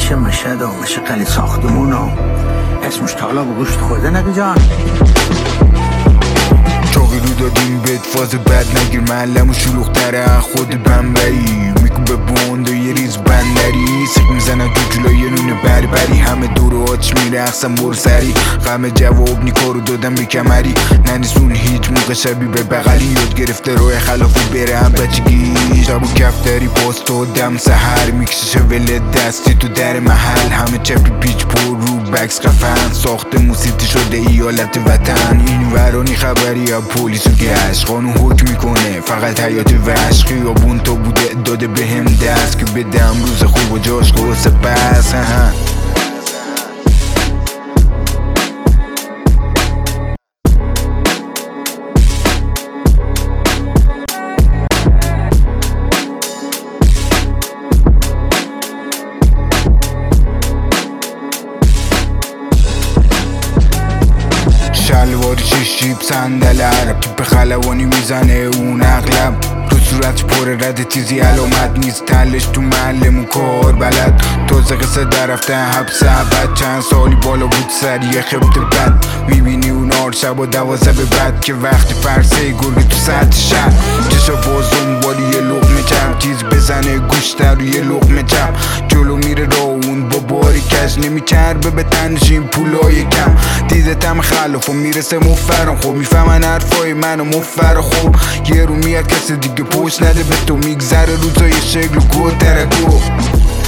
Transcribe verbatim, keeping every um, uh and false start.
میشه مشهد و میشه قلی ساختمون و اسمش تالا به گوشت خورده نگه جان. چاقی رو دادیم بهت فاز بد نگیر، محلمو شلوغ تره خود بمبئی میکوبه بوند و یه ریز بندری سیق میزنن تو جلوی یه نونه بری بری همه دور آچ میرقصن برو سری غم جواب نیکارو دادم به کمری ننیسون هیچ موقع شبی به بغلی یاد گرفته روی خلافو بره هم بچگی شب و کفتری پاست و دم سهر میکشه شوله دستی تو در محل همه چپی پیچ پر رو بکس قفن ساخت موسیقی شده ایالت وطن این ورانی خبری ها پولیس و گشت قانون حکم میکنه فقط حیات وحش خیابون تو بوده داده به هم دست که بدم روز خوب و جاش قرص بس شلواری شیشیب صندل عرب توپ خلوانی میزنه اون اغلب تو صورت پر رد تیزی علامت نیست تلش تو معلمون کار بلد تازه قصه درفته حبس عبد چند سالی بالا بود سریع خبت بد میبینی اون آر شب و دوازه به بد که وقتی فرسه گرگه تو سطح شب چشا باز دنبالی یه لقمه چپ تیز بزنه گوشتر روی یه لقمه چپ جلو میره را اون با باری کش نمیچربه به تنشین پولای کم دیدتم خلاف و میرسه مفرم خب میفهمن حرفای منو مفر خوب یه رو میاد کسی دیگه پشت نده به تو میگذره روزای شکل و گو ترکو